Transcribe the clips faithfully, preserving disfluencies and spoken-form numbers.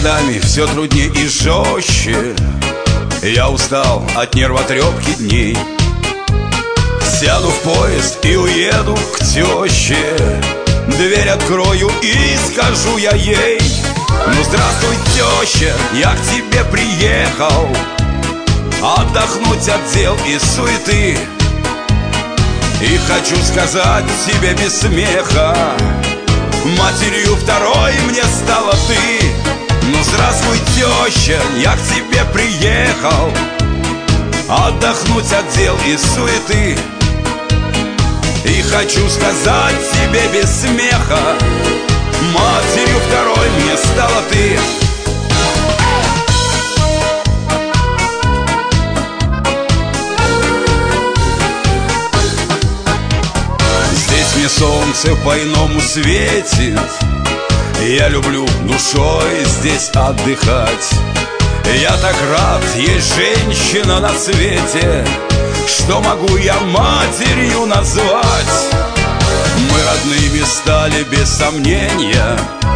местами все труднее и жестче. Я устал от нервотрепки дней. Сяду в поезд и уеду к теще. Дверь открою и скажу я ей: ну здравствуй, теща, я к тебе приехал отдохнуть от дел и суеты. И хочу сказать тебе без смеха: матерью второй мне стала ты. Ну здравствуй, теща, я к тебе приехал отдохнуть от дел и суеты. И хочу сказать тебе без смеха: матерью второй мне стала ты. Здесь мне солнце по-иному светит. Я люблю душой здесь отдыхать. Я так рад, есть женщина на свете, что могу я матерью назвать. Мы родными стали без сомнения.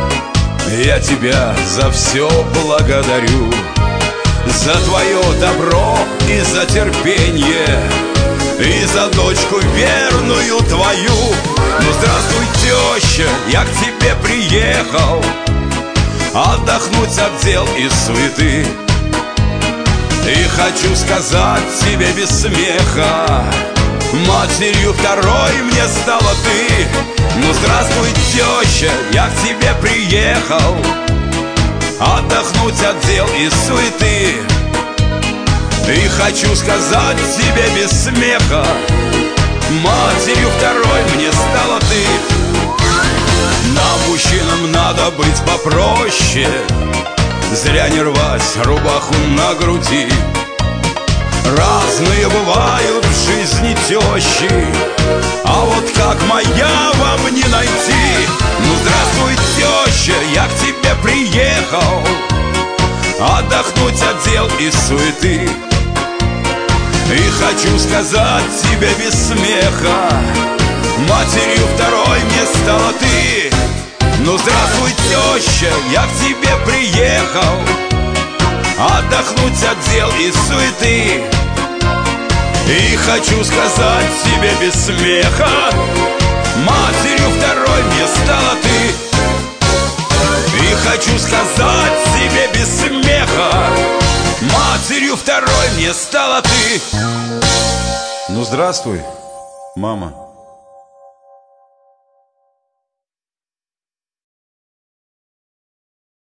Я тебя за все благодарю, за твое добро и за терпение, и за дочку верную твою. Ну здравствуй, теща, я к тебе приехал отдохнуть от дел и суеты. И хочу сказать тебе без смеха: матерью второй мне стала ты. Ну здравствуй, теща, я к тебе приехал отдохнуть от дел и суеты. И хочу сказать тебе без смеха: матерью второй мне стала ты. Нам, мужчинам, надо быть попроще, зря не рвать рубаху на груди. Разные бывают в жизни тещи, а вот как моя вам не найти. Ну здравствуй, теща, я к тебе приехал отдохнуть от дел и суеты. И хочу сказать тебе без смеха: матерью второй мне стала ты. Ну здравствуй, теща, я к тебе приехал отдохнуть от дел и суеты. И хочу сказать тебе без смеха: матерью второй мне стала ты. И хочу сказать тебе без смеха: матерью второй мне стала ты. Ну здравствуй, мама.